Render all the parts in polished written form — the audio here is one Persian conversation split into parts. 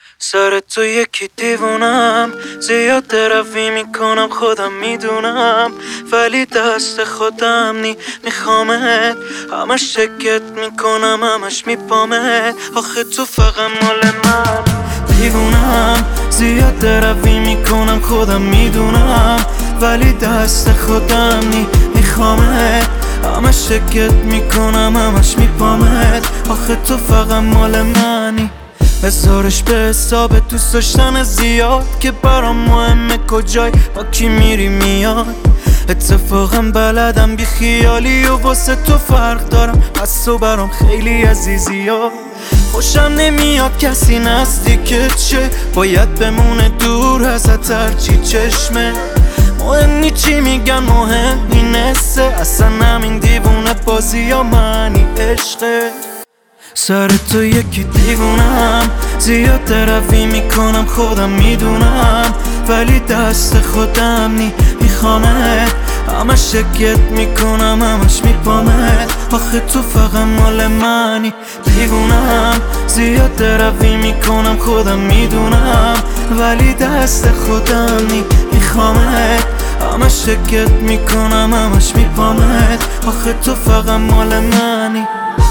سر تو یکی دیوونم، زیاد روی میکنم خودم میدونم، ولی دست خودم نی میخوامت، همش شکت میکنم همش میپامت. آخه تو فقط مال من دیوونم، زیاد روی میکنم خودم میدونم، ولی دست خودم نی میخوامت، همش شکت میکنم همش میپامت. آخه تو فقط مال منی، بذارش به حساب دوست داشتن زیاد که برام مهمه کجای با کی میری میاد. اتفاقا بلدم بی خیالی و واسه تو فرق دارم، پس تو برام خیلی عزیزی ها. خوشم نمیاد کسی نزدیکت شه، باید بمونه دور ازت هرچی چشمه. مهم نی چی میگن مهم اینسته، اصلا همین دیوونه بازی یا منی عشقه. سر تو یکی دیوونم، زیاد روی میکنم خودم میدونم، ولی دست خودم نی میخوامت، همش شکت میکنم همش میپامت. آخه تو فقط مال منی دیوونم، زیاد روی میکنم خودم میدونم، ولی دست خودم نی میخوامت، همش شکت میکنم همش میپامت. آخه تو فقط مال منی.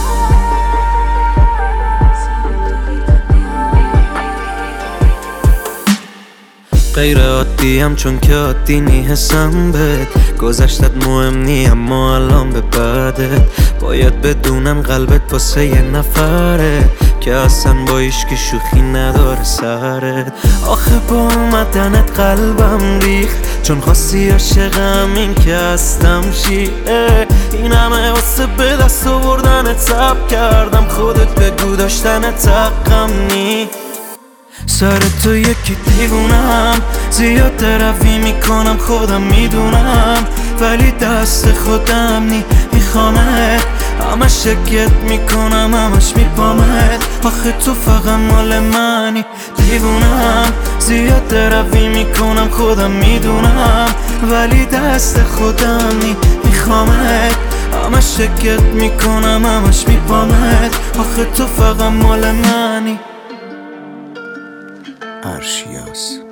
غیر عادیم چون که عادی نی حسم بهت، گذشتت مهم نی اما الان به بعدت باید بدونم قلبت واسه یه نفره که اصلا با ایشکی شوخی نداره سرت. آخه با اومدنت قلبم ریخت، چون خواستی عاشقم این که هستم شیعه. این همه واسه به دست آوردنت صبر کردم، خودت بگو داشتنت حقم نی. سر تو یکی دیوونم، زیاد روی میکنم خودم میدونم، ولی دست خودم نی میخوامت، همش شکت میکنم همش میپامت. آخه تو فقط مال منی دیوونم، زیاد روی میکنم خودم میدونم، ولی دست خودم نی میخوامت، همش شکت میکنم همش میپامت. آخه تو فقط مال منی. ارشیاس